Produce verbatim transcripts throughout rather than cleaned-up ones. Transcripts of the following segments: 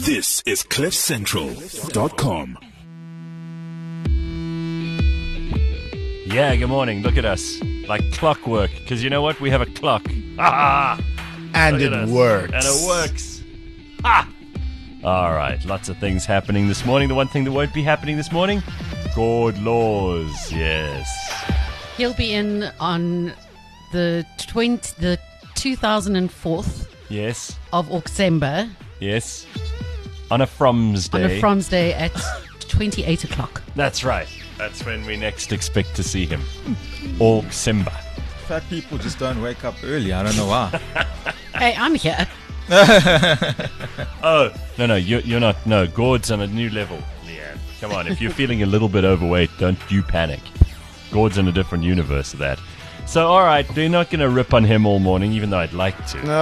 This is cliff central dot com. Yeah, good morning. Look at us. Like clockwork. Because you know what? We have a clock. Ha And it works. And it works. Ha! All right. Lots of things happening this morning. The one thing that won't be happening this morning? God laws. Yes. He'll be in on the twenty, the two thousand fourth Yes. of October Yes. On a Froms on day. a Froms Day at twenty-eight o'clock. That's right. That's when we next expect to see him. Or Simba. Fat people just don't wake up early. I don't know why. Hey, I'm here. Oh, no, no, you're, you're not. No, Gord's on a new level, Leanne. Come on, if you're feeling a little bit overweight, don't you panic. Gord's in a different universe of that. So, all right, they're not going to rip on him all morning, even though I'd like to. No.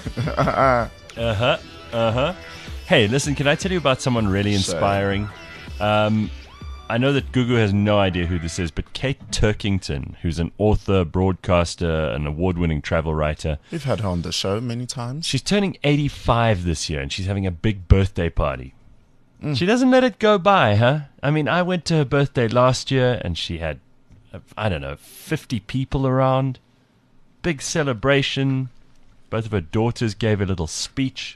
Uh-huh, uh-huh. Hey, listen, can I tell you about someone really inspiring? Um, I know that Gugu has no idea who this is, but Kate Turkington, who's an author, broadcaster, an award-winning travel writer. We've had her on the show many times. She's turning eighty-five this year, and she's having a big birthday party. Mm. She doesn't let it go by, huh? I mean, I went to her birthday last year, and she had, I don't know, fifty people around. Big celebration. Both of her daughters gave a little speech.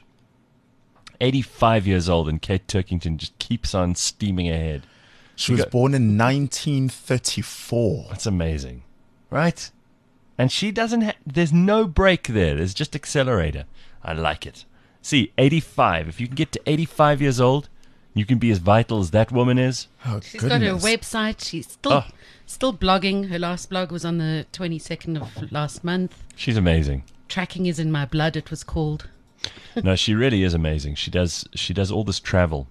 eighty-five years old, and Kate Turkington just keeps on steaming ahead. She was born in nineteen thirty-four. That's amazing, right? And she doesn't ha- there's no break there. There's just accelerator. I like it. See, eighty-five. If you can get to eighty-five years old, you can be as vital as that woman is. Oh, She's goodness. got her website. She's still Oh. still blogging. Her last blog was on the twenty-second of last month. She's amazing. Tracking is in my blood, it was called. No, she really is amazing. She does she does all this travel.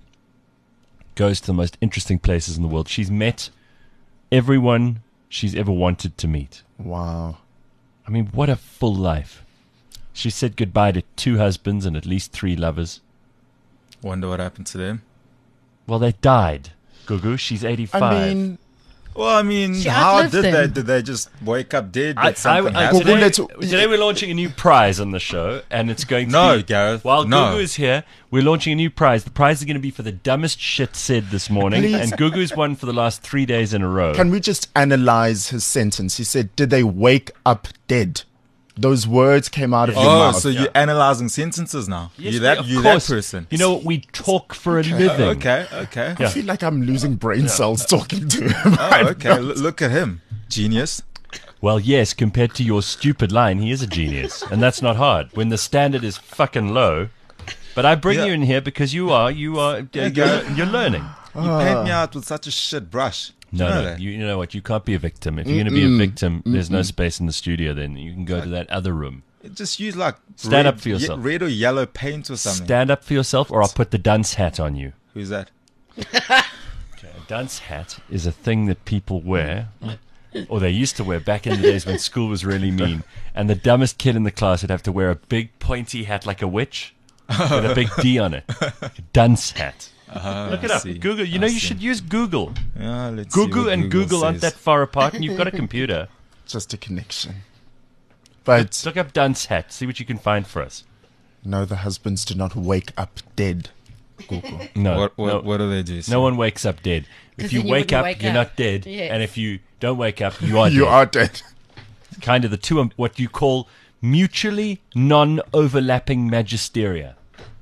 Goes to the most interesting places in the world. She's met everyone she's ever wanted to meet. Wow. I mean, what a full life. She said goodbye to two husbands and at least three lovers. Wonder what happened to them. Well, they died. Gugu, she's eighty-five. I mean, Well, I mean, She how outlived did they? them. Did they just wake up dead? Did I, I, something I, happen? today, let's- today we're launching a new prize on the show, and it's going to No, be... Gareth, While no. Gugu is here, we're launching a new prize. The prize is going to be for the dumbest shit said this morning, Please. and Gugu's won for the last three days in a row. can we just analyze his sentence? He said, did they wake up dead? Those words came out of your Oh, mouth. so you're analyzing sentences now? Yes, you we- that of you that course. person? You know what? We talk for a living. Okay, okay. I feel like I'm losing brain cells talking to him. Oh, okay. L- look at him, genius. Well, yes, compared to your stupid line, he is a genius, and that's not hard when the standard is fucking low. But I bring Yeah. you in here because you are you are uh, you you're, go. you're learning. You paint me out with such a shit brush. Do No, you know no, that? you, you know what? You can't be a victim. If you're going to be a victim, there's no space in the studio. Then you can go to that other room. Just use like Stand red, up for ye- yourself. red or yellow paint or something. Stand up for yourself, or I'll put the dunce hat on you. Who's that? A dunce hat is a thing that people wear, or they used to wear back in the days when school was really mean. And the dumbest kid in the class would have to wear a big pointy hat like a witch with a big D on it. A dunce hat. Uh, Look it I up. see. Google. You I know, you see. should use Google. Yeah, let's see Google what and Google aren't says. that far apart, and you've got a computer. Just a connection. But Look up dunce hat. See what you can find for us. no, the husbands do not wake up dead. Google. No, What, what, no, what do they do? no one wakes up dead. If 'Cause you then you wake wouldn't up, wake you're up. not dead. Yes. And if you don't wake up, you are You dead. are dead. Kind of the two, um, what you call mutually non-overlapping magisteria.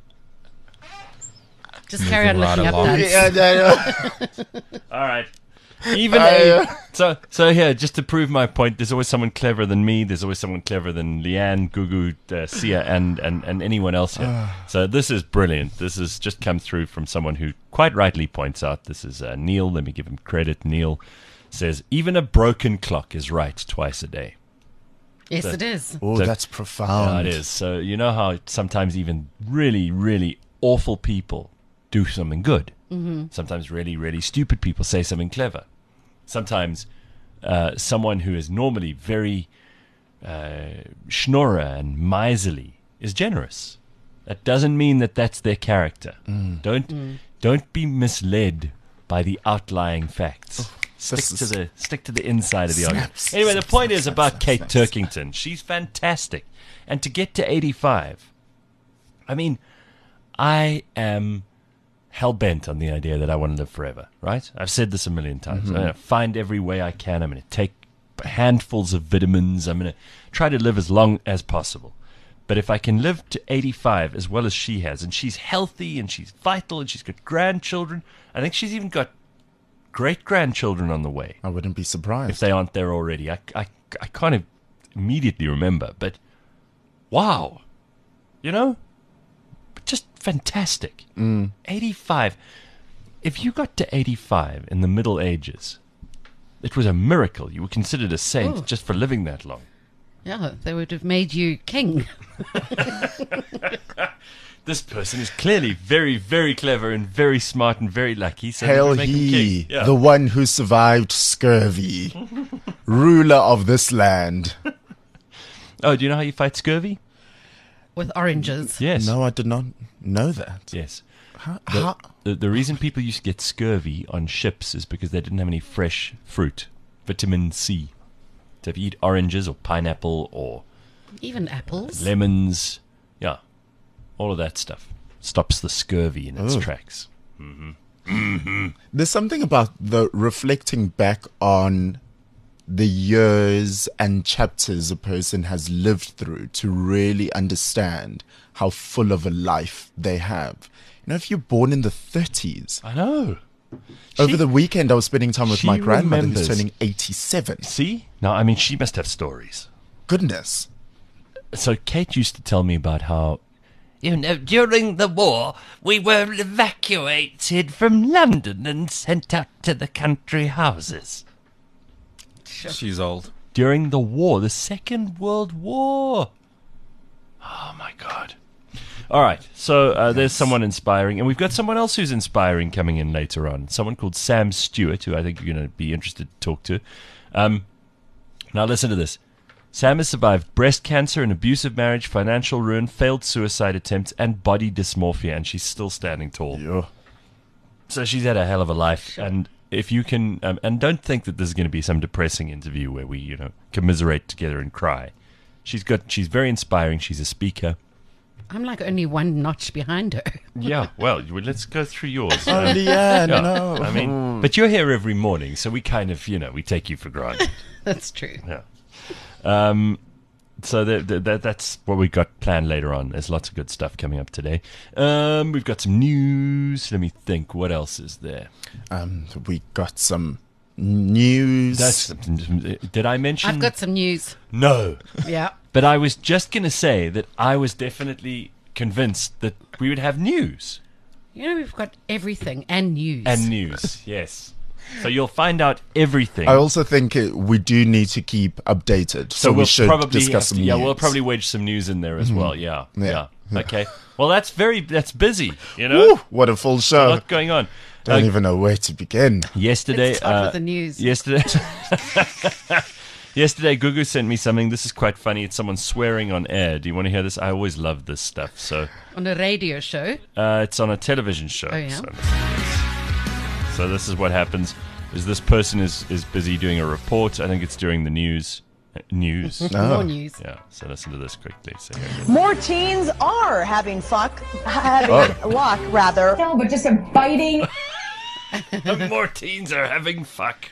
Just carry on Moving looking right up along. that. All right. Even Uh, a, so so here, just to prove my point, there's always someone cleverer than me. There's always someone cleverer than Leanne, Gugu, uh, Sia, and, and, and anyone else here. So this is brilliant. This has just come through from someone who quite rightly points out. This is uh, Neil. Let me give him credit. Neil says, even a broken clock is right twice a day. Yes, So- it is. Oh, So- that's profound. Yeah, it is. So you know how sometimes even really, really awful people do something good. Mm-hmm. Sometimes really, really stupid people say something clever. Sometimes uh, someone who is normally very uh, schnorrer and miserly is generous. That doesn't mean that that's their character. Don't don't be misled by the outlying facts. Stick This to is- the stick to the inside of the Snap, argument. snap, Anyway, the snap, point snap, is snap, about snap, Kate snap, Turkington. She's fantastic, and to get to eighty-five, I mean, I am hell-bent on the idea that I want to live forever, right? I've said this a million times. I'm going to find every way I can. I'm going to take handfuls of vitamins. I'm going to try to live as long as possible. But if I can live to eighty-five as well as she has, and she's healthy and she's vital and she's got grandchildren, I think she's even got great-grandchildren on the way, I wouldn't be surprised. if they aren't there already. I, I, I kind of immediately remember, but wow, you know, just fantastic. Mm. eighty-five. If you got to eighty-five in the Middle Ages, it was a miracle. You were considered a saint Oh. just for living that long. Yeah, they would have made you king. This person is clearly very, very clever and very smart and very lucky. So Hail we make him he, king. Yeah. the one who survived scurvy, ruler of this land. Oh, do you know how you fight scurvy? With oranges. Yes. No, I did not know that. Yes. How, The, how- the, the reason people used to get scurvy on ships is because they didn't have any fresh fruit, vitamin C. So if you eat oranges or pineapple or Even apples. lemons, yeah, all of that stuff stops the scurvy in its Oh. tracks. There's something about the reflecting back on the years and chapters a person has lived through to really understand how full of a life they have. You know, if you're born in the thirties, I know. over She- the weekend I was spending time with she my grandmother who's remembers- turning eighty-seven. See? Now, I mean, she must have stories. Goodness. So Kate used to tell me about how, you know, during the war, we were evacuated from London and sent out to the country houses. She's old. During the war, the Second World War. Oh, my God. All right, so uh, there's someone inspiring, and we've got someone else who's inspiring coming in later on. Someone called Sam Stewart, who I think you're going to be interested to talk to. Um, now listen to this. Sam has survived breast cancer, an abusive marriage, financial ruin, failed suicide attempts, and body dysmorphia, and she's still standing tall. Yeah. So she's had a hell of a life, and if you can, um, and don't think that this is going to be some depressing interview where we, you know, commiserate together and cry. She's got, she's very inspiring. She's a speaker. I'm like only one notch behind her. Yeah, well, you- let's go through yours. Oh, Uh, Leanne, yeah, no. I mean, but you're here every morning, so we kind of, you know, we take you for granted. That's true. Yeah. Um, so the, the, that, that's what we've got planned later on. There's lots of good stuff coming up today. Um, we've got some news. Let me think. What else is there? Um, we got some news. That's, did I mention? I've got some news. No. Yeah. But I was just going to say that I was definitely convinced that we would have news. You know, we've got everything and news. And news, yes. So you'll find out everything. I also think uh, we do need to keep updated, so, So we we'll should probably discuss have some to, news. yeah, we'll probably wedge some news in there as well. Yeah, yeah, Yeah. Okay. Well, that's very that's busy. You know, Woo, what a full a show! lot going on. Don't Uh, even know where to begin. yesterday, Let's start uh, with the news. Yesterday, yesterday, Gugu sent me something. This is quite funny. It's someone swearing on air. Do you want to hear this? I always love this stuff. So On a radio show. uh, it's on a television show. Oh, yeah? So, so this is what happens. Is this person is is busy doing a report? I think it's during the news. Uh, News. More news. Yeah. So listen to this quickly. So here it is. More teens are having fuck, having luck rather. No, but just a biting. More teens are having fuck.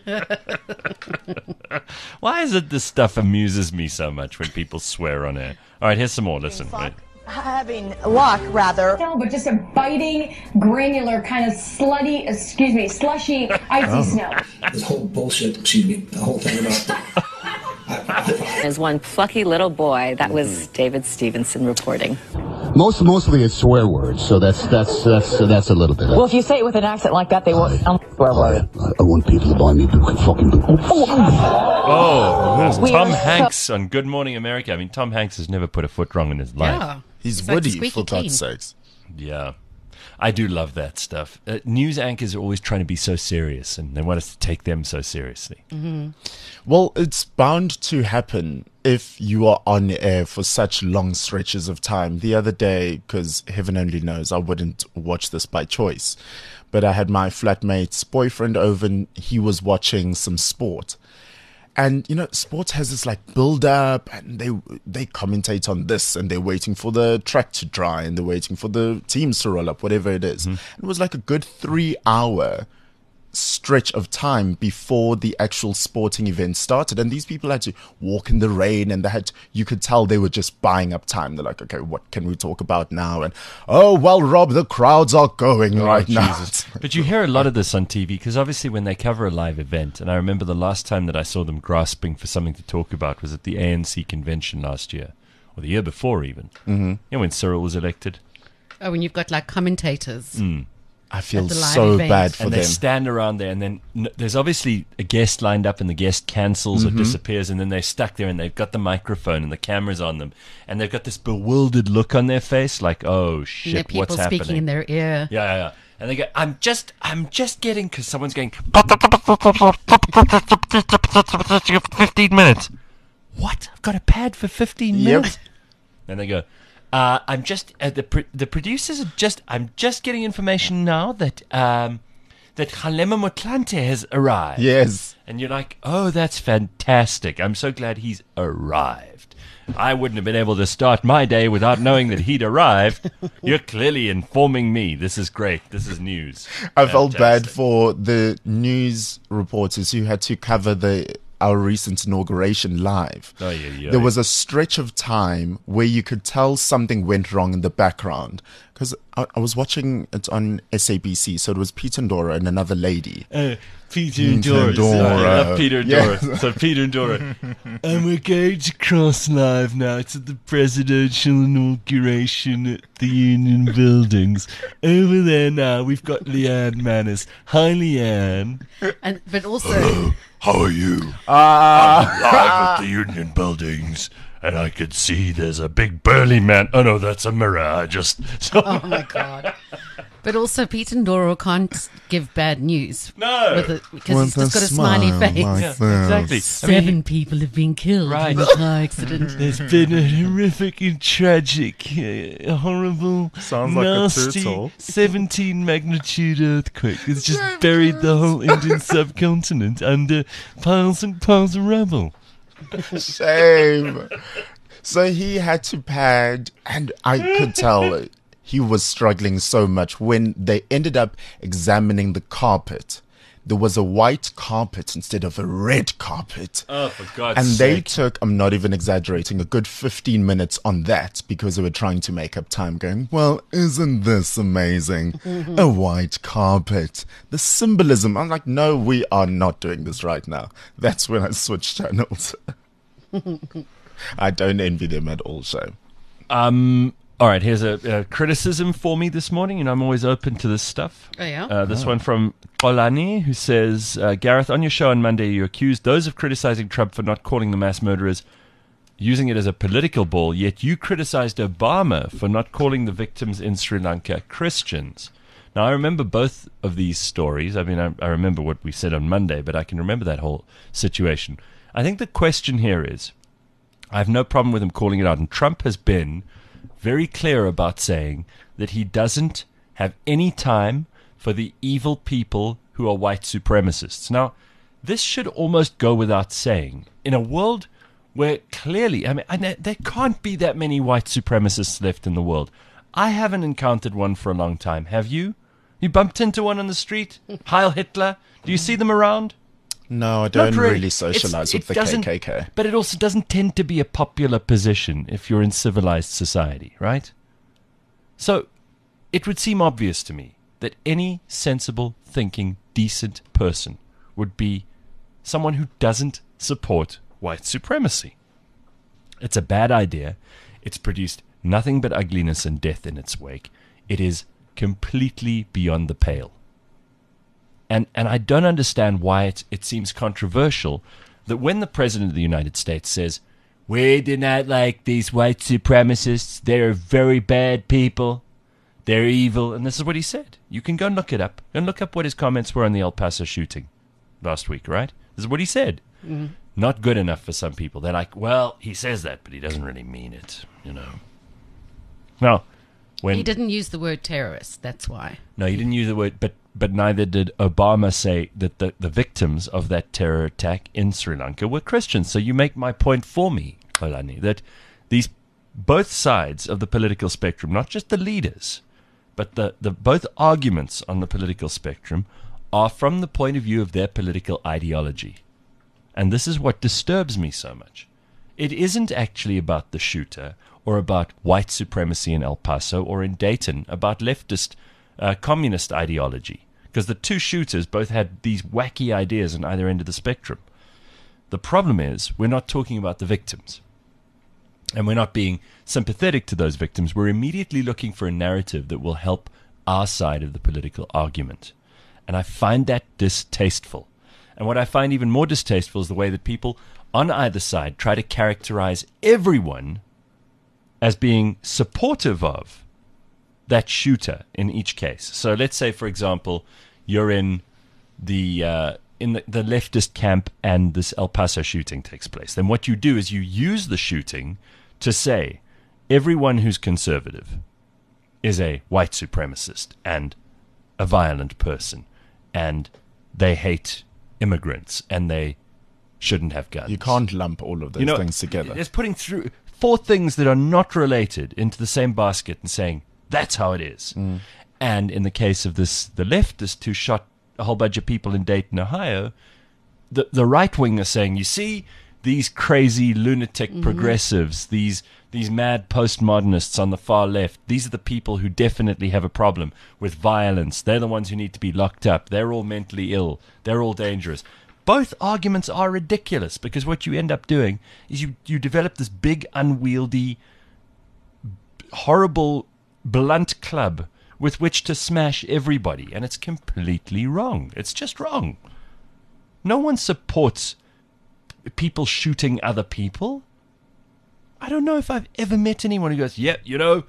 Why is it this stuff amuses me so much when people swear on air? All right, here's some more. Listen. Fuck, Right. having luck rather. No, but just a biting, granular, kind of slutty, excuse me, slushy, icy snow. This whole bullshit, excuse me, the whole thing about There's one plucky little boy. That was David Stevenson reporting. Most mostly it's swear words, so that's that's that's that's a little bit. Well, if you say it with an accent like that, they won't. Um, swear word. I, I want people to buy me Buka fucking Buka. Oh, there's We Tom are so- Hanks on Good Morning America. I mean, Tom Hanks has never put a foot wrong in his life. Yeah. He's It's like Woody, squeaky for God's clean. sakes. Yeah. I do love that stuff. Uh, news anchors are always trying to be so serious, and they want us to take them so seriously. Well, it's bound to happen if you are on air for such long stretches of time. The other day, because heaven only knows I wouldn't watch this by choice, but I had my flatmate's boyfriend over and he was watching some sport. And, you know, sports has this like build up and they they commentate on this and they're waiting for the track to dry and they're waiting for the teams to roll up, whatever it is. Mm-hmm. It was like a good three hour stretch of time before the actual sporting event started. And these people had to walk in the rain and they had to, you could tell they were just buying up time. They're like, okay, what can we talk about now? And, oh, well, Rob, the crowds are going oh, right Jesus. now. But you hear a lot of this on T V because obviously when they cover a live event, and I remember the last time that I saw them grasping for something to talk about was at the A N C convention last year, or the year before even. Mm-hmm. You know, when Cyril was elected. Oh, when you've got like commentators. Mm. I feel so event. bad for and them. And they stand around there and then n- there's obviously a guest lined up and the guest cancels mm-hmm. or disappears and then they're stuck there and they've got the microphone and the camera's on them and they've got this bewildered look on their face like, oh shit, what's happening? People speaking in their ear. Yeah, yeah, yeah. And they go, I'm just, I'm just getting, because someone's going, fifteen minutes. What? I've got a pad for fifteen minutes? Yep. And they go, Uh, I'm just uh, the pr- the producers are just. I'm just getting information now that um, that Kgalema Motlanthe has arrived. Yes, and you're like, oh, that's fantastic. I'm so glad he's arrived. I wouldn't have been able to start my day without knowing that he'd arrived. You're clearly informing me. This is great. This is news. I felt bad for the news reporters who had to cover the. Our recent inauguration live. Oh, yeah, yeah. There was a stretch of time where you could tell something went wrong in the background because I, I was watching it on S A B C. So it was Peter Ndoro and another lady. Uh, Peter Ndoro. Ndoro. I love Peter Ndoro. Yes. So Peter Ndoro. And we're going to cross live now to the presidential inauguration at the Union Buildings. Over there now, we've got Leanne Manus. Hi, Leanne. And but also. How are you? Uh, I'm live at the Union Buildings, and I could see there's a big burly man. Oh no, that's a mirror. I just. Oh my god! But also, Peter Ndoro can't give bad news. No, with it, because he's just got a smiley face. Like yeah, exactly. Seven I mean, people have been killed right. in the car accident. There's been a horrific and tragic, uh, horrible, Sounds like nasty a turtle. seventeen magnitude earthquake. It's just buried the whole Indian subcontinent under piles and piles of rubble. Shame. So he had to pad, and I could tell he was struggling so much when they ended up examining the carpet. There was a white carpet instead of a red carpet. Oh, for God's and sake. they took, I'm not even exaggerating, a good fifteen minutes on that because they were trying to make up time going, well, isn't this amazing? Mm-hmm. A white carpet. The symbolism. I'm like, no, we are not doing this right now. That's when I switched channels. I don't envy them at all, so. Um... All right, here's a, a criticism for me this morning, and I'm always open to this stuff. Oh, yeah? Uh, this oh. one from Olani, who says, uh, Gareth, on your show on Monday, you accused those of criticizing Trump for not calling the mass murderers, using it as a political ball, yet you criticized Obama for not calling the victims in Sri Lanka Christians. Now, I remember both of these stories. I mean, I, I remember what we said on Monday, but I can remember that whole situation. I think the question here is, I have no problem with him calling it out, and Trump has been very clear about saying that he doesn't have any time for the evil people who are white supremacists. Now, this should almost go without saying. In a world where clearly, I mean, I, there can't be that many white supremacists left in the world. I haven't encountered one for a long time. Have you? You bumped into one on the street? Heil Hitler? Do you see them around? No, I don't really, really socialize it's, with it the K K K. But it also doesn't tend to be a popular position if you're in civilized society, right? So it would seem obvious to me that any sensible, thinking, decent person would be someone who doesn't support white supremacy. It's a bad idea. It's produced nothing but ugliness and death in its wake. It is completely beyond the pale. And and I don't understand why it, it seems controversial that when the President of the United States says, we do not like these white supremacists, they're very bad people, they're evil, and this is what he said. You can go and look it up. Go and look up what his comments were on the El Paso shooting last week, right? This is what he said. Mm-hmm. Not good enough for some people. They're like, well, he says that, but he doesn't really mean it, you know. Now, when he didn't use the word terrorist, that's why. No, he didn't use the word, but but neither did Obama say that the, the victims of that terror attack in Sri Lanka were Christians. So you make my point for me, Xolani, that these both sides of the political spectrum, not just the leaders, but the, the both arguments on the political spectrum are from the point of view of their political ideology. And this is what disturbs me so much. It isn't actually about the shooter or about white supremacy in El Paso or in Dayton, about leftist uh, communist ideology. Because the two shooters both had these wacky ideas on either end of the spectrum. The problem is we're not talking about the victims. And we're not being sympathetic to those victims. We're immediately looking for a narrative that will help our side of the political argument. And I find that distasteful. And what I find even more distasteful is the way that people on either side try to characterize everyone as being supportive of that shooter in each case. So let's say, for example, you're in the uh, in the, the leftist camp and this El Paso shooting takes place. Then what you do is you use the shooting to say everyone who's conservative is a white supremacist and a violent person, and they hate immigrants and they shouldn't have guns. You can't lump all of those you know, things together. It's putting through four things that are not related into the same basket and saying that's how it is. Mm. And in the case of this, the leftist who shot a whole bunch of people in Dayton, Ohio, the the right wing are saying, you see, these crazy lunatic Mhm. progressives, these these mad postmodernists on the far left, these are the people who definitely have a problem with violence. They're the ones who need to be locked up. They're all mentally ill. They're all dangerous. Both arguments are ridiculous because what you end up doing is you, you develop this big, unwieldy, horrible, blunt club with which to smash everybody, and it's completely wrong. It's just wrong. No one supports people shooting other people. I don't know if I've ever met anyone who goes, yeah, you know,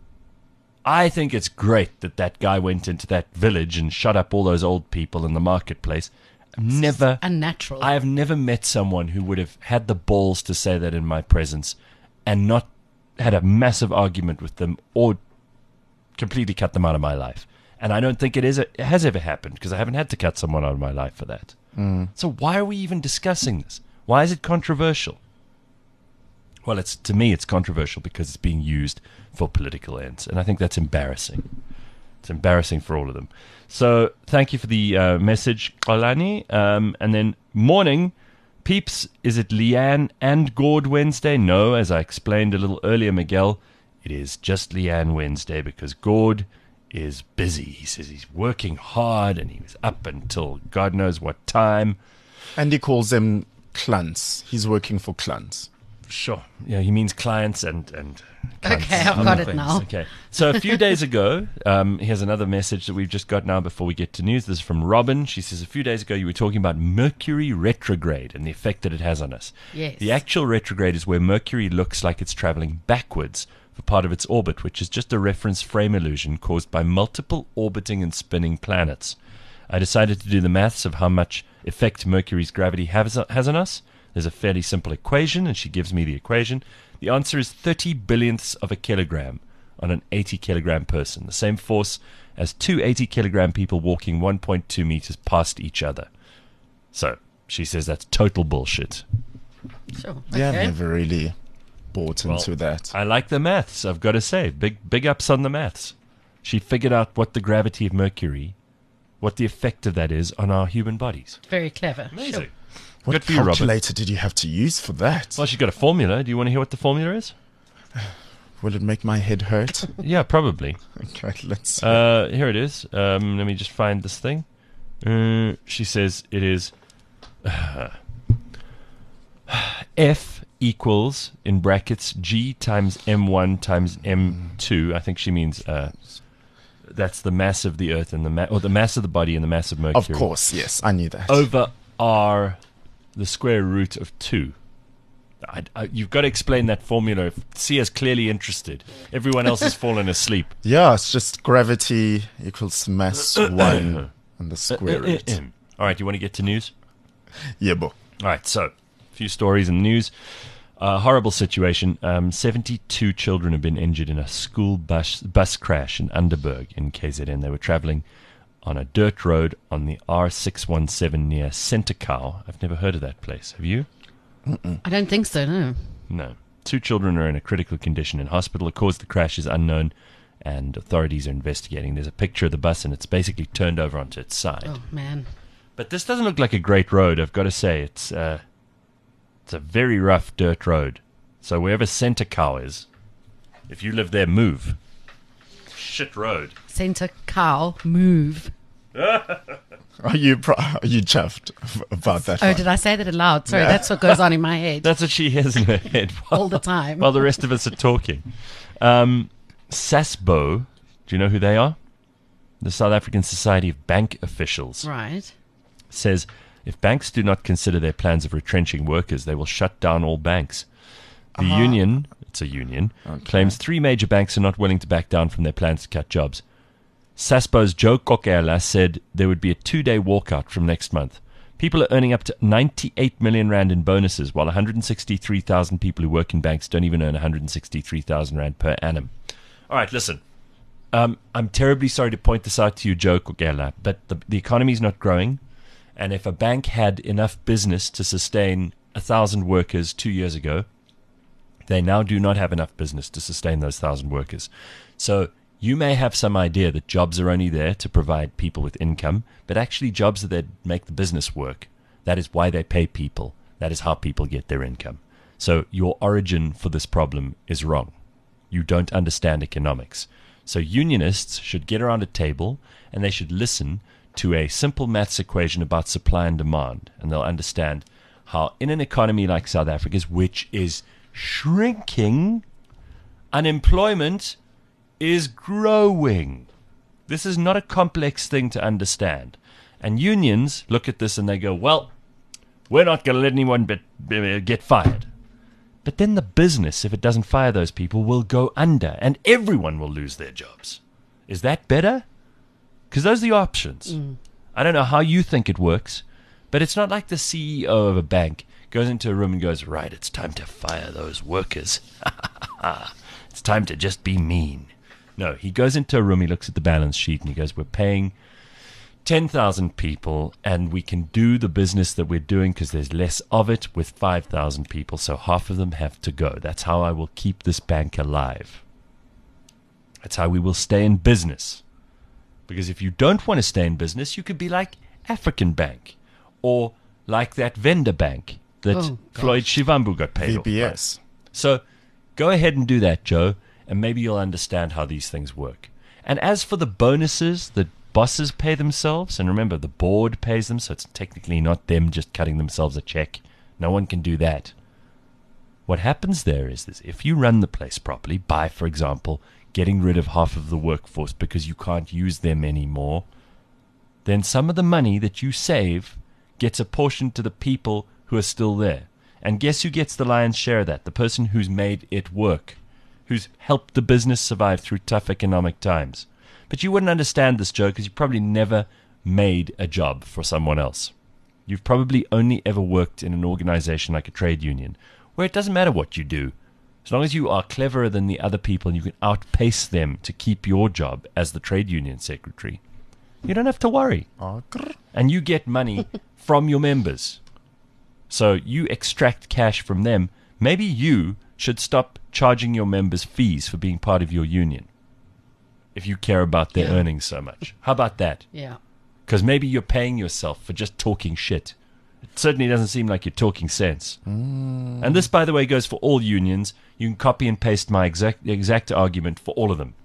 I think it's great that that guy went into that village and shut up all those old people in the marketplace. Never. Unnatural. I have never met someone who would have had the balls to say that in my presence and not had a massive argument with them or completely cut them out of my life. And I don't think it is. It has ever happened because I haven't had to cut someone out of my life for that. Mm. So why are we even discussing this? Why is it controversial? Well, it's to me, it's controversial because it's being used for political ends, and I think that's embarrassing. It's embarrassing for all of them. So thank you for the uh, message, Xolani. Um, and then morning, peeps, is it Leanne and Gord Wednesday? No, as I explained a little earlier, Miguel, it is just Leanne Wednesday because Gord is busy. He says he's working hard and he was up until God knows what time. And he calls them clunts. He's working for clunts. Sure. Yeah, he means clients and... and clients. Okay, I've got it now. Okay. So a few days ago, um, here's another message that we've just got now before we get to news. This is from Robin. She says, a few days ago you were talking about Mercury retrograde and the effect that it has on us. Yes. The actual retrograde is where Mercury looks like it's traveling backwards for part of its orbit, which is just a reference frame illusion caused by multiple orbiting and spinning planets. I decided to do the maths of how much effect Mercury's gravity has, has on us. There's a fairly simple equation, and she gives me the equation. The answer is thirty billionths of a kilogram on an eighty kilogram person, the same force as two eighty kilogram people walking one point two meters past each other. So she says that's total bullshit. Sure. Yeah, I've Okay. never really bought Well, into that. I like the maths, I've got to say. Big, big ups on the maths. She figured out what the gravity of Mercury, what the effect of that is on our human bodies. Very clever. Amazing. Sure. What Good for you, Robin. calculator did you have to use for that? Well, she's got a formula. Do you want to hear what the formula is? Will it make my head hurt? Yeah, probably. Okay, let's. Uh, here it is. Um, let me just find this thing. Uh, she says it is uh, F equals, in brackets, G times M one times M two. I think she means uh, that's the mass of the Earth and the ma- or the mass of the body and the mass of Mercury. Of course, yes, I knew that. Over R, the square root of two. I, I, you've got to explain that formula. Sia's clearly interested. Everyone else has fallen asleep. Yeah, it's just gravity equals mass one and the square root. All right, you want to get to news? Yeah, bo. All right, so a few stories in the news. Uh, horrible situation. Um, seventy-two children have been injured in a school bus bus crash in Underberg in K Z N. They were traveling on a dirt road on the R six one seven near Centercow. I've never heard of that place. Have you? Mm-mm. I don't think so, no. No. Two children are in a critical condition in hospital. The cause of the crash is unknown, and authorities are investigating. There's a picture of the bus, and it's basically turned over onto its side. Oh, man. But this doesn't look like a great road, I've got to say. It's uh, it's a very rough dirt road. So wherever Centercow is, if you live there, move. Shit road. Center cow, move. Are you pro- are you chuffed about that? Oh, one? did I say that aloud? Sorry, that's what goes on in my head. That's what she hears in her head. While, all the time. While the rest of us are talking. Um, SASBO, do you know who they are? The South African Society of Bank Officials. Right. Says if banks do not consider their plans of retrenching workers, they will shut down all banks. The Uh-huh. union, it's a union, Okay. claims three major banks are not willing to back down from their plans to cut jobs. SASBO's Joe Kokela said there would be a two-day walkout from next month. People are earning up to ninety-eight million rand in bonuses, while one hundred sixty-three thousand people who work in banks don't even earn one hundred sixty-three thousand rand per annum. All right, listen. Um, I'm terribly sorry to point this out to you, Joe Kokela, but the, the economy is not growing, and if a bank had enough business to sustain a thousand workers two years ago, they now do not have enough business to sustain those thousand workers. So you may have some idea that jobs are only there to provide people with income, but actually jobs are there to make the business work. That is why they pay people. That is how people get their income. So your origin for this problem is wrong. You don't understand economics. So unionists should get around a table and they should listen to a simple maths equation about supply and demand, and they'll understand how in an economy like South Africa's, which is shrinking, unemployment is growing. This is not a complex thing to understand. And unions look at this and they go, well, we're not going to let anyone be, be, get fired. But then the business, if it doesn't fire those people, will go under and everyone will lose their jobs. Is that better? Because those are the options. Mm. I don't know how you think it works, but it's not like the C E O of a bank goes into a room and goes, right, it's time to fire those workers. It's time to just be mean. No, he goes into a room, he looks at the balance sheet, and he goes, we're paying ten thousand people, and we can do the business that we're doing because there's less of it with five thousand people, so half of them have to go. That's how I will keep this bank alive. That's how we will stay in business. Because if you don't want to stay in business, you could be like African Bank, or like that vendor bank that Oh, Floyd Shivambu got paid V off B by. S. So go ahead and do that, Joe, and maybe you'll understand how these things work. And as for the bonuses that bosses pay themselves, and remember, the board pays them, so it's technically not them just cutting themselves a check. No one can do that. What happens there is this. If you run the place properly, by, for example, getting rid of half of the workforce because you can't use them anymore, then some of the money that you save gets apportioned to the people who are still there. And guess who gets the lion's share of that? The person who's made it work, who's helped the business survive through tough economic times. But you wouldn't understand this, Joe, because you probably never made a job for someone else. You've probably only ever worked in an organization like a trade union, where it doesn't matter what you do. As long as you are cleverer than the other people and you can outpace them to keep your job as the trade union secretary, you don't have to worry. And you get money from your members. So you extract cash from them. Maybe you should stop charging your members fees for being part of your union if you care about their Yeah. earnings so much. How about that? Yeah. Because maybe you're paying yourself for just talking shit. It certainly doesn't seem like you're talking sense. Mm. And this, by the way, goes for all unions. You can copy and paste my exact, exact argument for all of them.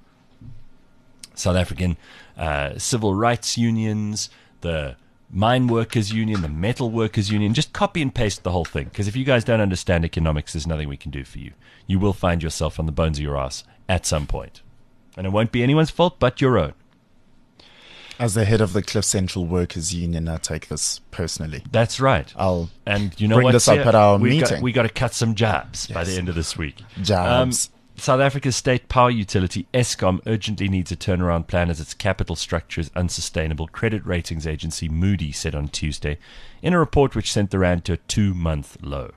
South African uh, civil rights unions, the mine workers union, the metal workers union. Just copy and paste the whole thing. Because if you guys don't understand economics, there's nothing we can do for you. You will find yourself on the bones of your ass at some point. And it won't be anyone's fault but your own. As the head of the Cliff Central Workers Union, I take this personally. That's right. I'll and you know bring what? this up at our we meeting. Got, we got to cut some jabs Yes. by the end of this week. Jabs. Um, South Africa's state power utility, Eskom, urgently needs a turnaround plan as its capital structure is unsustainable, credit ratings agency Moody said on Tuesday in a report which sent the rand to a two-month low.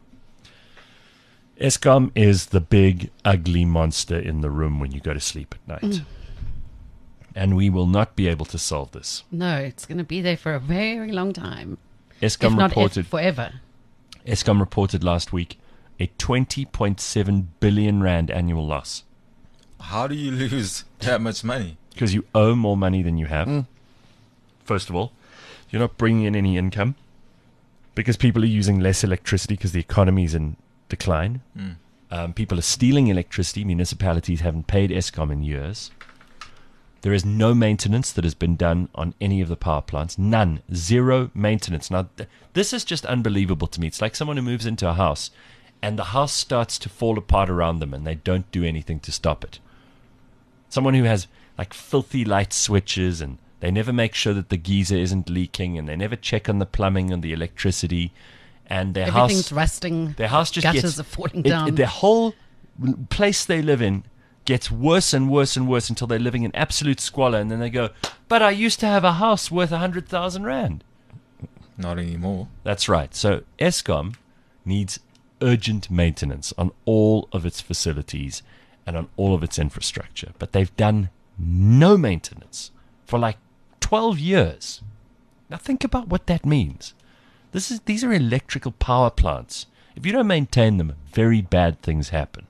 Eskom is the big, ugly monster in the room when you go to sleep at night. Mm. And we will not be able to solve this. No, it's going to be there for a very long time. Eskom if not reported if forever. Eskom reported last week a twenty point seven billion rand annual loss. How do you lose that much money? Because you owe more money than you have. Mm. First of all, you're not bringing in any income because people are using less electricity because the economy is in decline. Mm. Um, people are stealing electricity. Municipalities haven't paid Eskom in years. There is no maintenance that has been done on any of the power plants. None. Zero maintenance. Now, th- this is just unbelievable to me. It's like someone who moves into a house and the house starts to fall apart around them and they don't do anything to stop it. Someone who has like filthy light switches and they never make sure that the geyser isn't leaking and they never check on the plumbing and the electricity. And their Everything's house, rusting. Their house just gutters gets, are falling it, down. It, their whole place they live in gets worse and worse and worse until they're living in absolute squalor, and then they go, but I used to have a house worth a hundred thousand rand. Not anymore. That's right. So Eskom needs urgent maintenance on all of its facilities and on all of its infrastructure, but they've done no maintenance for like twelve years. Now think about what that means. This is these are electrical power plants. If you don't maintain them, very bad things happen.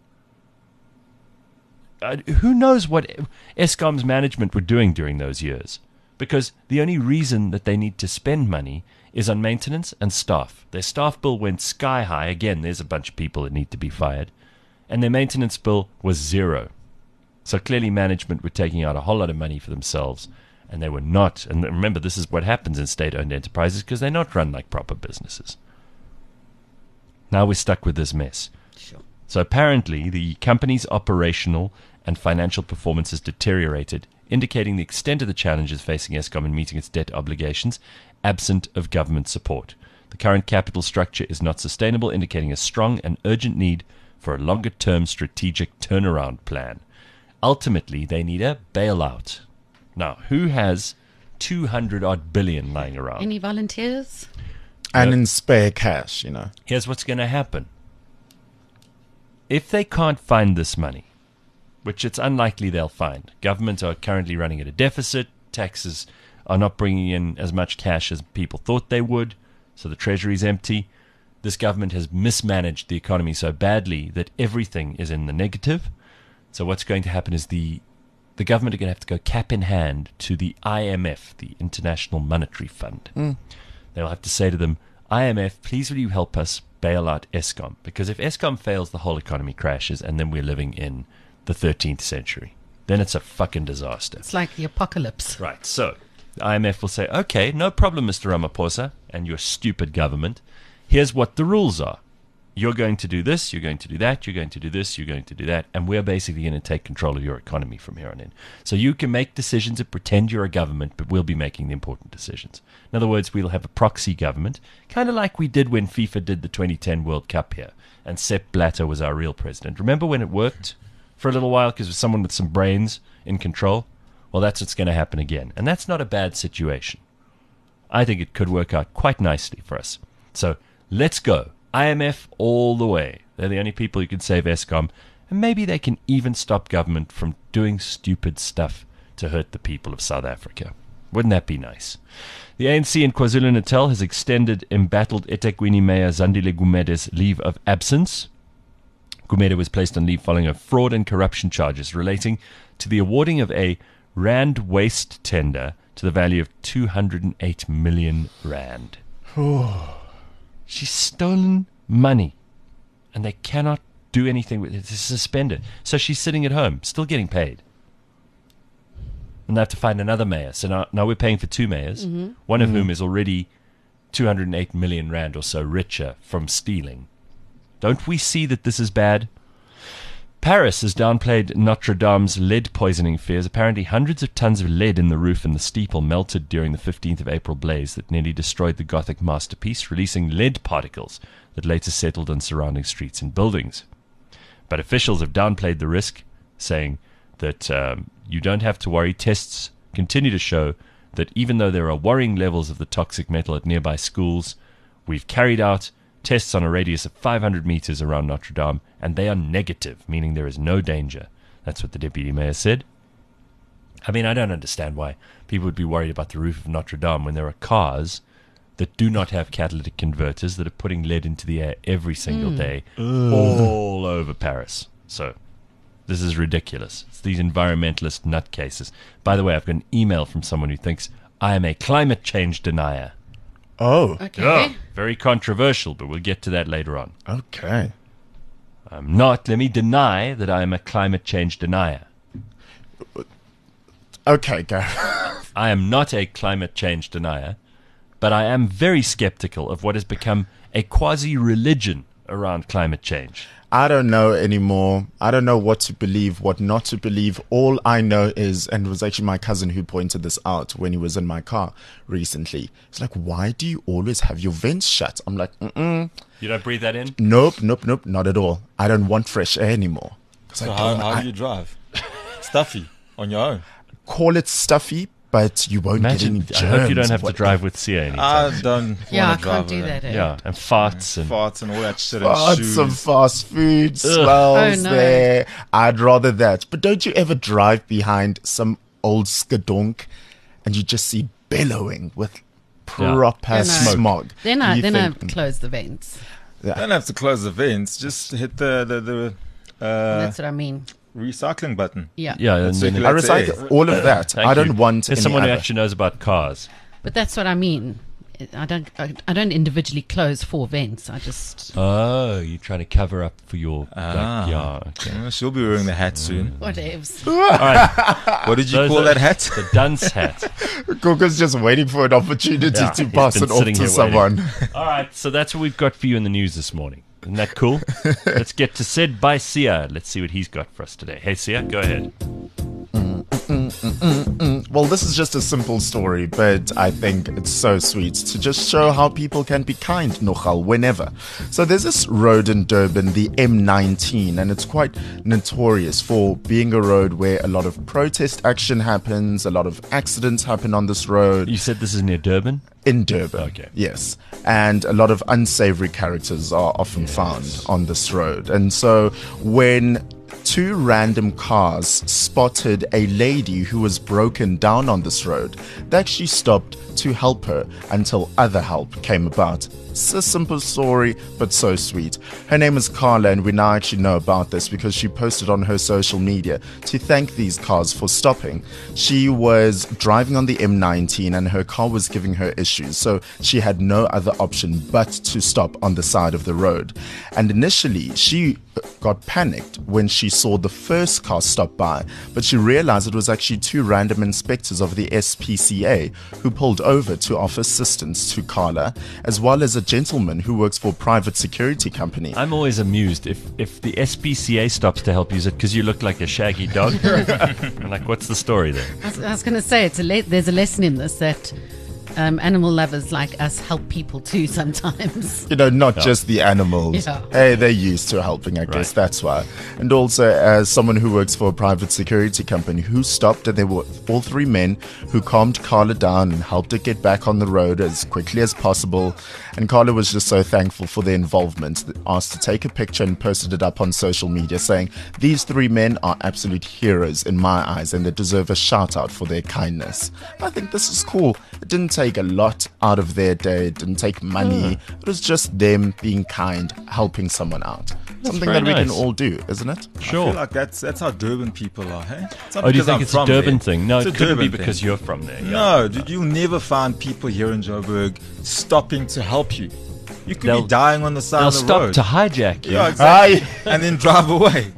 Uh, who knows what Eskom's management were doing during those years? Because the only reason that they need to spend money is on maintenance and staff. Their staff bill went sky high. Again, there's a bunch of people that need to be fired. And their maintenance bill was zero. So clearly management were taking out a whole lot of money for themselves. And they were not. And remember, this is what happens in state-owned enterprises because they're not run like proper businesses. Now we're stuck with this mess. Sure. So apparently the company's operational and financial performance has deteriorated, indicating the extent of the challenges facing Eskom in meeting its debt obligations, absent of government support. The current capital structure is not sustainable, indicating a strong and urgent need for a longer-term strategic turnaround plan. Ultimately, they need a bailout. Now, who has two hundred odd billion lying around? Any volunteers? And Yep. in spare cash, you know. Here's what's going to happen. If they can't find this money, which it's unlikely they'll find, governments are currently running at a deficit, taxes are not bringing in as much cash as people thought they would, so the treasury's empty. This government has mismanaged the economy so badly that everything is in the negative. So what's going to happen is the the government are going to have to go cap in hand to the I M F, the International Monetary Fund. Mm. They'll have to say to them, I M F, please will you help us bail out Eskom? Because if Eskom fails, the whole economy crashes, and then we're living in the thirteenth century. Then it's a fucking disaster. It's like the apocalypse. Right, so the I M F will say, okay, no problem, Mister Ramaphosa and your stupid government. Here's what the rules are. You're going to do this, you're going to do that, you're going to do this, you're going to do that, and we're basically going to take control of your economy from here on in. So you can make decisions and pretend you're a government, but we'll be making the important decisions. In other words, we'll have a proxy government, kind of like we did when FIFA did the twenty ten World Cup here, and Sepp Blatter was our real president. Remember when it worked for a little while because it was someone with some brains in control? Well, that's what's going to happen again, and that's not a bad situation. I think it could work out quite nicely for us. So let's go. I M F all the way. They're the only people who can save Eskom, and maybe they can even stop government from doing stupid stuff to hurt the people of South Africa. Wouldn't that be nice? The A N C in KwaZulu-Natal has extended embattled eThekwini Mayor Zandile Gumede's leave of absence. Gumede was placed on leave following a fraud and corruption charges relating to the awarding of a Rand waste tender to the value of two hundred eight million rand. She's stolen money, and they cannot do anything with it to suspend it. So she's sitting at home, still getting paid. And they have to find another mayor. So now, now we're paying for two mayors, Mm-hmm. one of Mhm. whom is already two hundred eight million rand or so richer from stealing. Don't we see that this is bad? Paris has downplayed Notre Dame's lead poisoning fears. Apparently hundreds of tons of lead in the roof and the steeple melted during the fifteenth of April blaze that nearly destroyed the Gothic masterpiece, releasing lead particles that later settled on surrounding streets and buildings. But officials have downplayed the risk, saying that um, you don't have to worry. Tests continue to show that even though there are worrying levels of the toxic metal at nearby schools, we've carried out tests on a radius of five hundred meters around Notre Dame, and they are negative, meaning there is no danger. That's what the deputy mayor said. I mean, I don't understand why people would be worried about the roof of Notre Dame when there are cars that do not have catalytic converters that are putting lead into the air every single Mm. day all over Paris. So this is ridiculous. It's these environmentalist nutcases. By the way, I've got an email from someone who thinks I am a climate change denier. Oh, Okay. Yeah, very controversial, but we'll get to that later on. okay. I'm not. Let me deny that I am a climate change denier. Okay, Gareth. I am not a climate change denier, but I am very skeptical of what has become a quasi-religion around climate change. I don't know anymore. I don't know what to believe, what not to believe. All I know is, and it was actually my cousin who pointed this out when he was in my car recently. It's like, why do you always have your vents shut? I'm like, mm-mm. You don't breathe that in? Nope, nope, nope, not at all. I don't want fresh air anymore. 'Cause So I how, don't- how I do you drive? Stuffy on your own. call it stuffy, but you won't Imagine, get any I germs. hope you don't have to what- drive with Sia anytime. I don't. Yeah, I wanna drive can't do with that. them. eh? yeah, and farts and Farts and all that shit and Lots shoes. of fast food Ugh. smells Oh, no. there. I'd rather that. But don't you ever drive behind some old skadonk and you just see billowing with proper Yeah, no. smog? Then I You then I think, close the vents. Don't have to close the vents. Just hit the the, the uh, That's what I mean. recycling button. Yeah. yeah, and That's then circular- I Let's recycle say. all of that. Thank I don't you. want There's any someone who other. actually knows about cars. But that's what I mean. I don't. I, I don't individually close four vents. I just Oh, you're trying to cover up for your Ah. like, yeah. Okay. Yeah, she'll be wearing the hat soon. whatevs. All right, What did you those call are that hat? The dunce hat. Google's just waiting for an opportunity Yeah, to he's pass been it off sitting to here waiting. someone. All right, so that's what we've got for you in the news this morning. Isn't that cool? Let's get to Said by Sia. Let's see what he's got for us today. Hey, Sia, go ahead. Well, this is just a simple story, but I think it's so sweet to just show how people can be kind, nogal, whenever. So there's this road in Durban, the M nineteen, and it's quite notorious for being a road where a lot of protest action happens, a lot of accidents happen on this road. You said this is near Durban? In Durban. Okay. Yes. And a lot of unsavory characters are often found on this road. And so when two random cars spotted a lady who was broken down on this road, they actually stopped to help her until other help came about. It's a simple story, but so sweet. Her name is Carla, and we now actually know about this because she posted on her social media to thank these cars for stopping. She was driving on the M nineteen and her car was giving her issues, so she had no other option but to stop on the side of the road. And initially, she got panicked when she saw the first car stop by, but she realized it was actually two random inspectors of the S P C A who pulled over to offer assistance to Carla, as well as a gentleman who works for a private security company. I'm always amused if, if the S P C A stops to help you, is it because you look like a shaggy dog? I'm like, what's the story there? I was, I was going to say it's a le- there's a lesson in this that um, animal lovers like us help people too sometimes. You know, not Yeah. just the animals. Yeah. Hey, they're used to helping, I guess. Right. That's why. And also, as someone who works for a private security company who stopped, and they were all three men who calmed Carla down and helped her get back on the road as quickly as possible. And Carla was just so thankful for their involvement, asked to take a picture and posted it up on social media saying, these three men are absolute heroes in my eyes and they deserve a shout out for their kindness. I think this is cool. It didn't take a lot out of their day. It didn't take money. It was just them being kind, helping someone out. Something very that we can nice. all do, isn't it? I Sure. feel like that's that's how Durban people are, hey? It's not Oh, do you because think I'm it's a from Durban there. thing? No, It's it a couldn't be Durban because thing. you're from there. Yeah. No, dude, you'll never find people here in Joburg stopping to help you. You could They'll- be dying on the side They'll of the stop road. to hijack you yeah, exactly. and then drive away.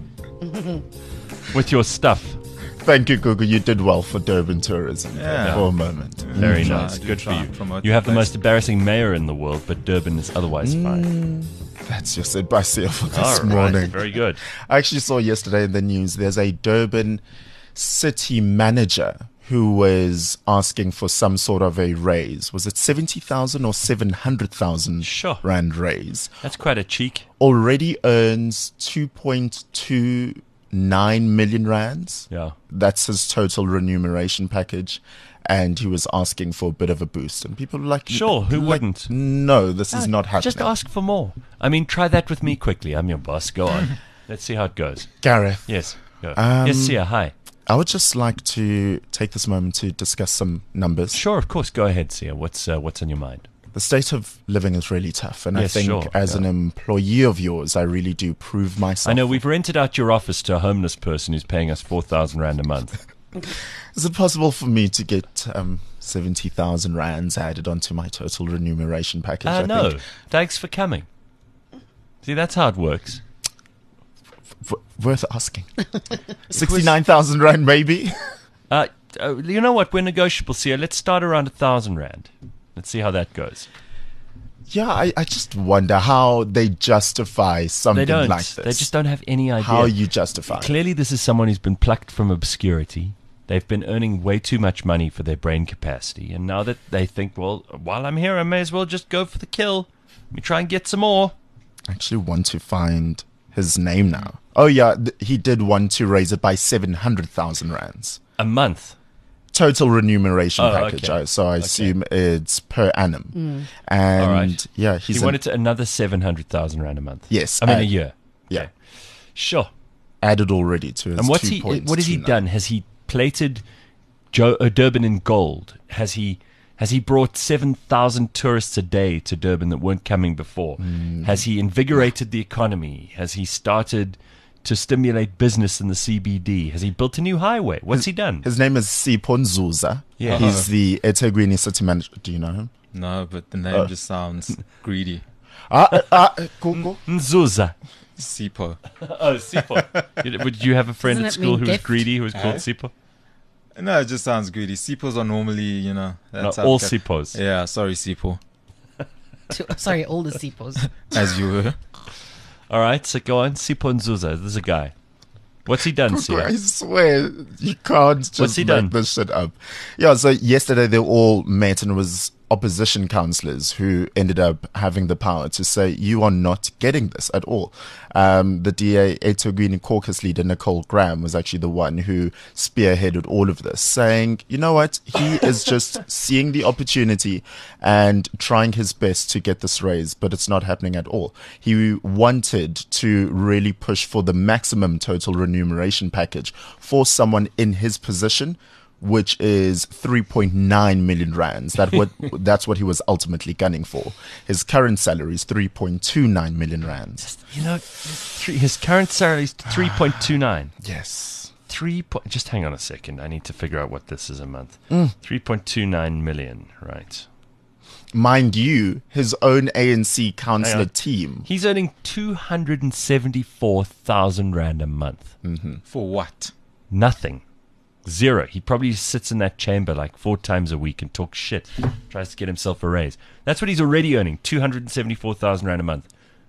with your stuff. Thank you, Google. You did well for Durban tourism Yeah. for a moment. Very Mm. nice. I do Good for try you. and promote You have the the most place. embarrassing mayor in the world, but Durban is otherwise fine. That's just it by Sia for this All right. morning. Very good. I actually saw yesterday in the news there's a Durban city manager who was asking for some sort of a raise. Was it seventy thousand or seven hundred thousand Sure. rand raise? That's quite a cheek. Already earns two point two nine million rands. Yeah. That's his total remuneration package. And he was asking for a bit of a boost. And people were like, Sure, who like, wouldn't? No, this is No, not happening. Just ask for more. I mean, try that with me quickly. I'm your boss. Go on. Let's see how it goes. Gareth, Yes. Go. Um, yes, Sia. Hi. I would just like to take this moment to discuss some numbers. Sure, of course. Go ahead, Sia. What's uh, what's on your mind? The state of living is really tough, and Yes, I think sure, as yeah. an employee of yours, I really do prove myself. I know we've rented out your office to a homeless person who's paying us four thousand rand a month. Is it possible for me to get um, seventy thousand rands added onto my total remuneration package? Uh, I no, think thanks for coming. See, that's how it works. w- worth asking. sixty-nine thousand rand, maybe. Uh, uh, you know what? We're negotiable, Sia. Let's start around a thousand rand. Let's see how that goes. Yeah, I, I just wonder how they justify something They don't. like this. They just don't have any idea. How you justify it. Clearly, this is someone who's been plucked from obscurity. They've been earning way too much money for their brain capacity. And now that they think, well, while I'm here, I may as well just go for the kill. Let me try and get some more. I actually want to find his name now. Oh, yeah, th- he did want to raise it by seven hundred thousand rands. A month. Total remuneration Oh, package. okay. I- So I Okay. assume it's per annum. Mm. And All right. yeah, He he's an- wanted to another seven hundred thousand rand a month. Yes, I mean, a add- year. yeah. Okay. Sure. added already to his And what's two he? point What has he two nine. done? Has he plated jo- uh, Durban in gold? Has he? Has he brought seven thousand tourists a day to Durban that weren't coming before? Mm. Has he invigorated the economy? Has he started to stimulate business in the C B D? Has he built a new highway? What's he done? His name is Sipho Nzuza. Yeah. He's the eThekwini city manager. Do you know him? No, but the name Uh. just sounds greedy. Ah, uh, ah, uh, cool, cool. Nzuza. Sipo. Oh, Sipo. Did- Would you have a friend Doesn't at it school mean who was gift? greedy, who was called Eh? Sipo? No, it just sounds greedy. Sipos are normally, you know. No, That's all how- Sipos. Yeah, sorry, Sipo. To- sorry, all the Sipos. As you were. All right, so go on. Sipo Nzuza. This is a guy. What's he done, Sia? I swear, you can't just What's he make done? this shit up. Yeah, so yesterday they all met and it was opposition councillors who ended up having the power to say, you are not getting this at all. Um, the D A eThekwini caucus leader, Nicole Graham, was actually the one who spearheaded all of this, saying, you know what, he is just seeing the opportunity and trying his best to get this raised, but it's not happening at all. He wanted to really push for the maximum total remuneration package for someone in his position, which is three point nine million rands. That what that's what he was ultimately gunning for. His current salary is three point two nine million rands. You know, three, his current salary is three point two nine. Yes. Three point. Just hang on a second. I need to figure out what this is a month. Mm. Three point two nine million. Right. Mind you, his own A N C Hang councillor on. team. He's earning two hundred and seventy-four thousand rand a month. Mm-hmm. For what? Nothing. Zero. He probably sits in that chamber like four times a week and talks shit. Tries to get himself a raise. That's what he's already earning. two hundred and seventy-four thousand rand a month.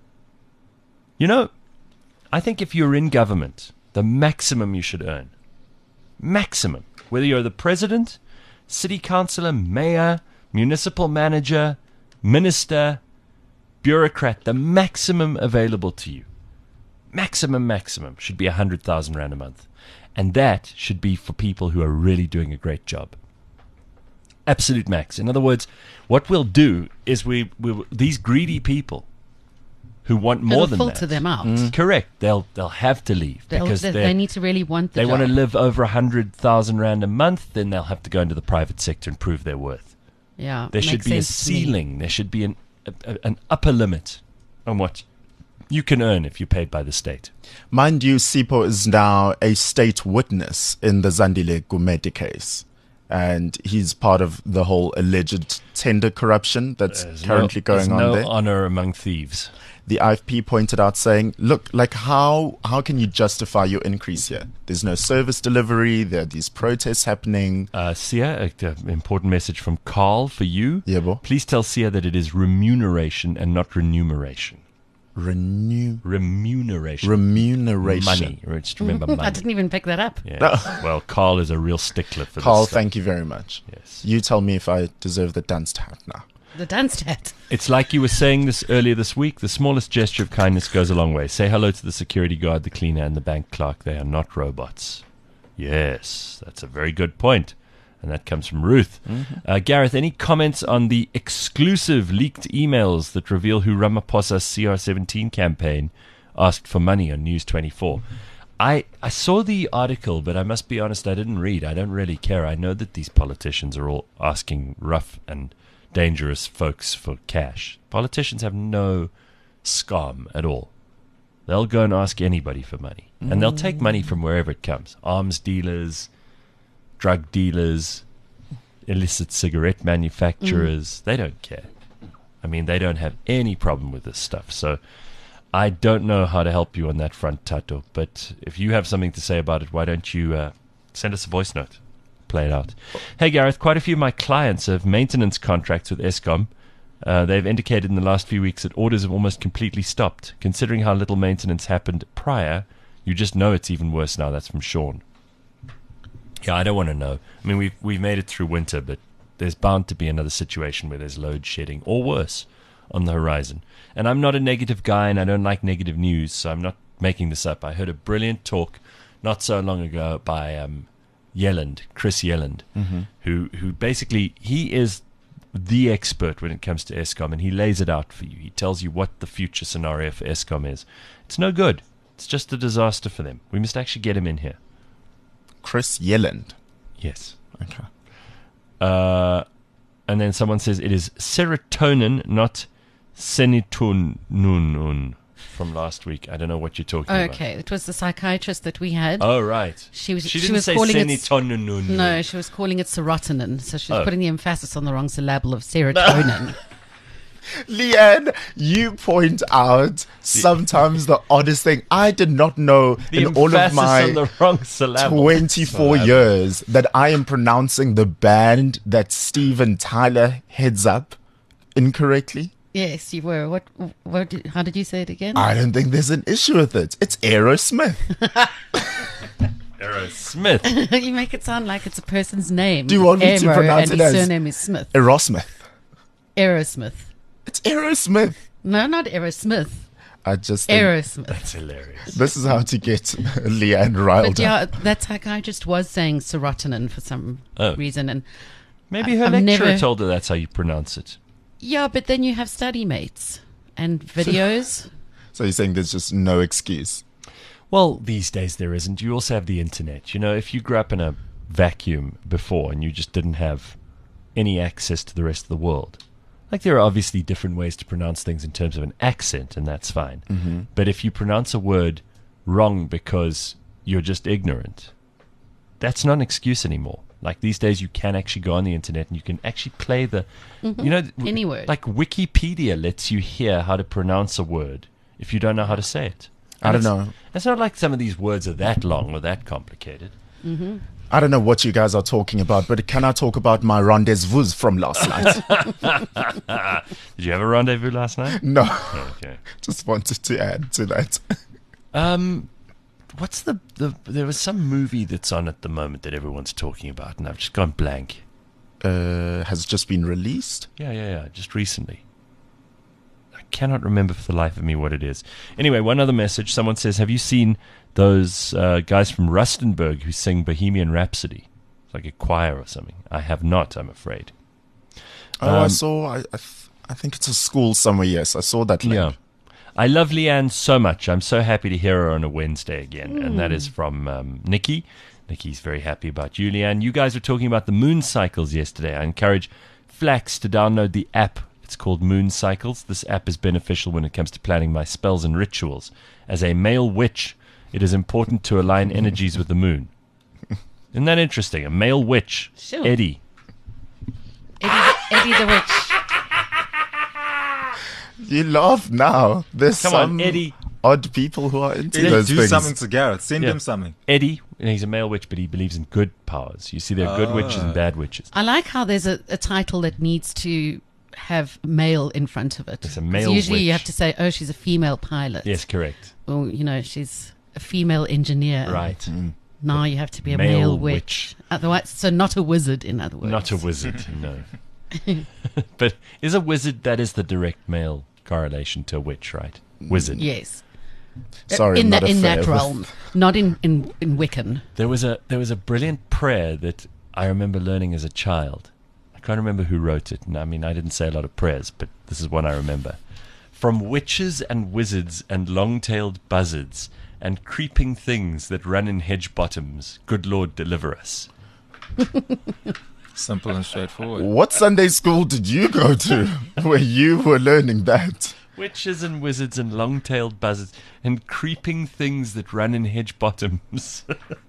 You know, I think if you're in government, the maximum you should earn, maximum, whether you're the president, city councillor, mayor, municipal manager, minister, bureaucrat, the maximum available to you, maximum, maximum, should be one hundred thousand rand a month. And that should be for people who are really doing a great job. Absolute max. In other words, what we'll do is we, we these greedy people who want more It'll than filter that. them out. Mm. Correct. They'll they'll have to leave They'll- because they, they're- they need to really want the they want to job. live over a hundred thousand rand a month. Then they'll have to go into the private sector and prove their worth. Yeah, There should makes be a sense to me. ceiling. There should be an a, a- an upper limit on what you can earn if you're paid by the state. Mind you, Sipho is now a state witness in the Zandile Gumede case. And he's part of the whole alleged tender corruption that's There's currently no, going there's on no there. honor among thieves. The I F P pointed out saying, look, like how how can you justify your increase here? There's no service delivery. There are these protests happening. Uh, Sia, an important message from Carl for you. Yeah, bo. Please tell Sia that it is remuneration and not remuneration. Renew Remuneration. remuneration. Money. Just remember money. I didn't even pick that up. Yeah. Well, Carl is a real stickler for Carl, this stuff. thank you very much. Yes. You tell me if I deserve the dance hat now. The dance hat. It's like you were saying this earlier this week. The smallest gesture of kindness goes a long way. Say hello to the security guard, the cleaner, and the bank clerk. They are not robots. Yes, that's a very good point. And that comes from Ruth. Mm-hmm. Uh, Gareth, any comments on the exclusive leaked emails that reveal who Ramaphosa's C R seventeen campaign asked for money on News twenty-four? I, I saw the article, but I must be honest, I didn't read. I don't really care. I know that these politicians are all asking rough and dangerous folks for cash. Politicians have no scam at all. They'll go and ask anybody for money. Mm. And they'll take money from wherever it comes. Arms dealers, drug dealers, illicit cigarette manufacturers. Mm. They don't care. I mean, they don't have any problem with this stuff. So I don't know how to help you on that front, Tato. But if you have something to say about it, why don't you uh, send us a voice note? Play it out. Hey, Gareth, quite a few of my clients have maintenance contracts with Eskom. Uh, they've indicated in the last few weeks that orders have almost completely stopped. Considering how little maintenance happened prior, you just know it's even worse now. That's from Sean. Yeah, I don't want to know. I mean, we've, we've made it through winter, but there's bound to be another situation where there's load shedding or worse on the horizon. And I'm not a negative guy, and I don't like negative news, so I'm not making this up. I heard a brilliant talk not so long ago by um, Yelland, Chris Yelland, mm-hmm. who, who basically, he is the expert when it comes to Eskom, and he lays it out for you. He tells you what the future scenario for Eskom is. It's no good. It's just a disaster for them. We must actually get him in here. Chris Yelland. Yes. Okay. Uh, and then someone says it is serotonin, not serotonin from last week. I don't know what you're talking okay. about. Okay, it was the psychiatrist that we had. Oh, right. She was. She, she didn't was say calling serotonin. it. No, she was calling it serotonin. So she was Oh. putting the emphasis on the wrong syllable of serotonin. Leanne, you point out sometimes the oddest thing. I did not know The in all of emphasis my on the wrong syllable. twenty-four years that I am pronouncing the band that Steven Tyler heads up incorrectly. Yes, you were. What? What? Did, how did you say it again? I don't think there's an issue with it. It's Aerosmith. Aerosmith. You make it sound like it's a person's name. Do you want me to Aero, pronounce and it his as surname is Smith. Aerosmith? Aerosmith. It's Aerosmith. No, not Aerosmith. I just think Aerosmith. That's hilarious. this is how to get Leanne riled But yeah, up. that psychiatrist was saying serotonin for some Oh. reason, and Maybe her I've lecturer never- told her that's how you pronounce it. yeah, but then you have study mates and videos. So you're saying there's just no excuse? Well, these days there isn't. You also have the internet. You know, if you grew up in a vacuum before and you just didn't have any access to the rest of the world, like there are obviously different ways to pronounce things in terms of an accent, and that's fine. Mm-hmm. But if you pronounce a word wrong because you're just ignorant, that's not an excuse anymore. Like these days you can actually go on the internet and you can actually play the, Mhm. you know, Any word. Like Wikipedia lets you hear how to pronounce a word if you don't know how to say it. I don't it's, know. It's not like some of these words are that long or that complicated. Mm-hmm. I don't know what you guys are talking about, but can I talk about my rendezvous from last night? Did you have a rendezvous last night? No. Okay. Just wanted to add to that. Um, what's the, the there was some movie that's on at the moment that everyone's talking about, and I've just gone blank. Uh, has just been released? Yeah, yeah, yeah, just recently. I cannot remember for the life of me what it is. Anyway, one other message. Someone says, have you seen those uh, guys from Rustenburg who sing Bohemian Rhapsody? It's like a choir or something. I have not, I'm afraid. Oh, I Um, saw, I, I, th- I think it's a school somewhere, yes. I saw that link. Yeah. I love Leanne so much. I'm so happy to hear her on a Wednesday again. And that Mm. is from um, Nikki. Nikki's very happy about you, Leanne. You guys were talking about the moon cycles yesterday. I encourage Flax to download the app. It's called Moon Cycles. This app is beneficial when it comes to planning my spells and rituals. As a male witch, it is important to align energies with the moon. Isn't that interesting? A male witch, Sure. Eddie. Eddie, Eddie the Witch. You laugh now. There's Come some on, Eddie. odd people who are into Eddie, those do things. something to Gareth. Send Yeah. him something. Eddie, he's a male witch, but he believes in good powers. You see, there are good witches and bad witches. I like how there's a, a title that needs to have male in front of it. It's a 'Cause male Usually you witch. have to say, oh, she's a female pilot. Yes, correct. Or, you know, she's a female engineer. Right. Now you have to be a Male male, witch. witch. Otherwise, so not a wizard, in other words. Not a wizard, no. But is a wizard, that is the direct male correlation to a witch, right? Wizard. Yes. Sorry, in I'm that not a in fan that of- realm, not in, in, in Wiccan. There was a there was a brilliant prayer that I remember learning as a child. I can't remember who wrote it. And I mean, I didn't say a lot of prayers, but this is one I remember. From witches and wizards and long-tailed buzzards and creeping things that run in hedge bottoms. Good Lord, deliver us. Simple and straightforward. What Sunday school did you go to where you were learning that? Witches and wizards and long-tailed buzzards and creeping things that run in hedge bottoms.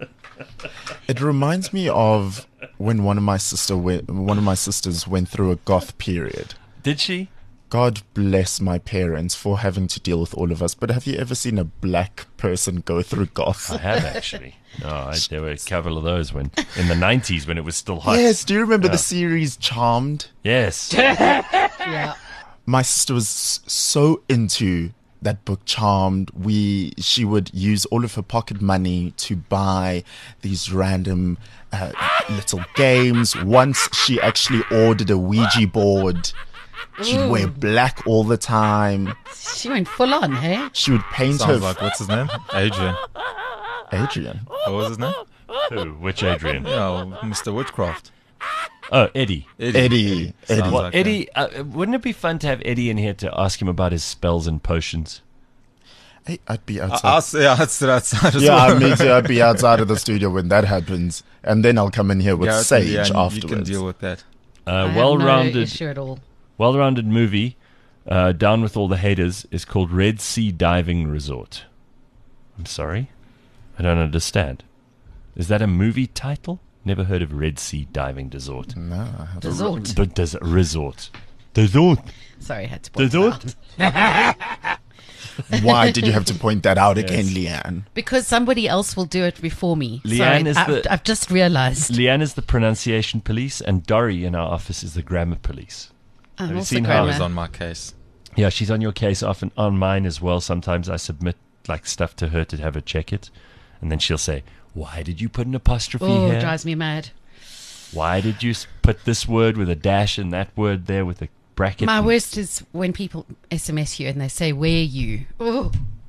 It reminds me of when one of my sister went, one of my sisters went through a goth period. Did she? God bless my parents for having to deal with all of us. But have you ever seen a black person go through goth? I have actually. No, I, there were a couple of those when in the nineties when it was still hot. Yes. Do you remember Yeah. the series Charmed? Yes. Yeah. My sister was s- so into that book Charmed. We she would use all of her pocket money to buy these random uh, little games. Once she actually ordered a Ouija board. She'd Ooh. wear black all the time. She went full on, hey? She would paint Sounds her like, what's his name? Adrian. Adrian. What was his name? Who? Which Adrian? Yeah, Mister Witchcraft. Oh, Eddie. Eddie. Eddie. Eddie. Sounds Well, like Eddie, uh, wouldn't it be fun to have Eddie in here to ask him about his spells and potions? Hey, I'd be that. outside. I'll say I'd sit outside as Yeah, well. me too. I'd be outside of the studio when that happens, and then I'll come in here with Gareth, Sage yeah, and afterwards. You can deal with that. Uh, I have well-rounded, no issue at all. well-rounded movie. Uh, Down with All the Haters is called Red Sea Diving Resort. I'm sorry, I don't understand. Is that a movie title? Never heard of Red Sea Diving Resort. No, I haven't. Resort. But does resort? Resort. Sorry, I had to point Resort. that out. Why did you have to point that out Yes. again, Leanne? Because somebody else will do it before me. Leanne Sorry, is I've, the- I've just realized. Leanne is the pronunciation police, and Dory in our office is the grammar police. I'm you also seen how grammar. Always on my case. Yeah, she's on your case, often on mine as well. Sometimes I submit like stuff to her to have her check it, and then she'll say, "Why did you put an apostrophe Oh, here? drives me mad. Why did you s- put this word with a dash and that word there with a bracket?" My and- worst is when people S M S you and they say, "Where you?" Oh,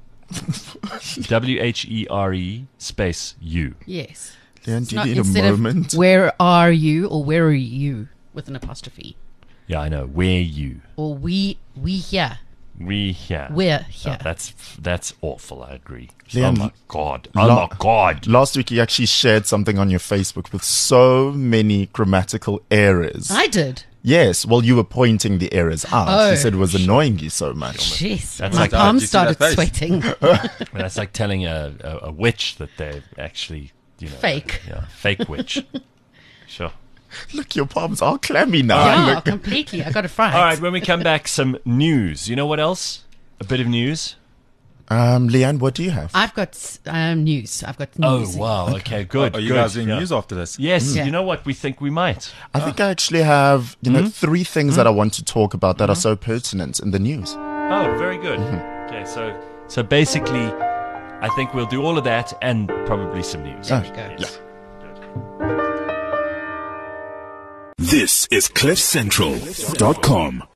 W H E R E space U. yes. Leanne, It's do you not need a instead moment? Of, where are you or where are you with an apostrophe Yeah, I know. Where you? or we we here We here. we're Oh, here. that's that's awful. I agree. Leanne, oh my god. Oh la- my god. Last week you actually shared something on your Facebook with so many grammatical errors. I did. Yes, well, you were pointing the errors out. Oh. You said it was annoying you so much. Jeez, That's my like- palms Did you see that started face? sweating. And that's like telling a, a, a witch that they're actually, you know, Fake. Yeah, fake witch. Sure. Look, your palms are clammy now. yeah, Look. completely. I got it right. All right, when we come back, some news. You know what else? A bit of news. Um, Leanne, what do you have? I've got um, news. I've got Oh news. wow. Okay, good. Are you good. guys doing Yeah. news after this? Yes. Yeah. You know what? We think we might. I think I actually have, you know, three things that I want to talk about that are so pertinent in the news. Oh, very good. Okay, so so basically, I think we'll do all of that and probably some news. There we go. Yes. This is cliff central dot com.